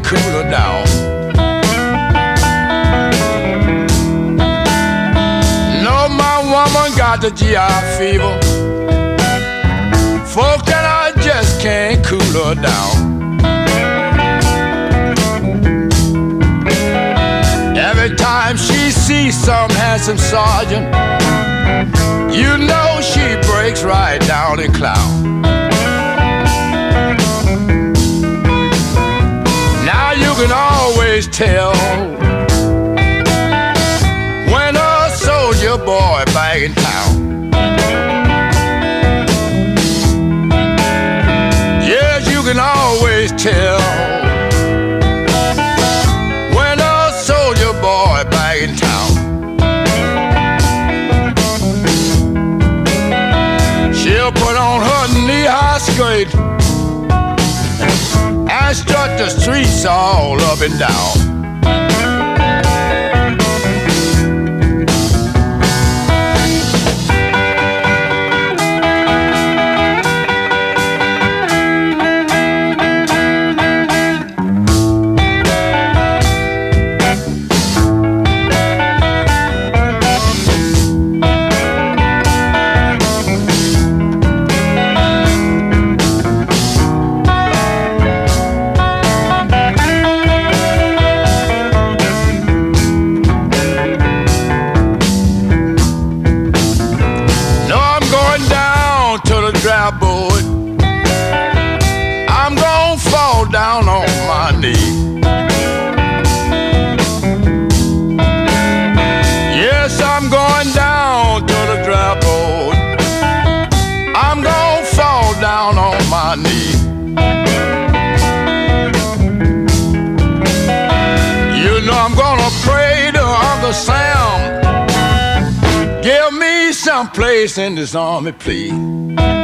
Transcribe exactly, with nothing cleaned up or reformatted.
cool her down. No, my woman got the G I fever. Folk and I just can't cool her down. Every time she sees some handsome sergeant, you know she breaks right down and clown. Now you can always tell when a soldier boy back in town. Yes, you can always tell when a soldier boy back in town. She'll put on her knee-high skirt and strut the streets all up and down. I'm gonna fall down on my knee. Yes, I'm going down to the dry board. I'm gonna fall down on my knee. You know I'm gonna pray to Uncle Sam, give me some place in this army, please.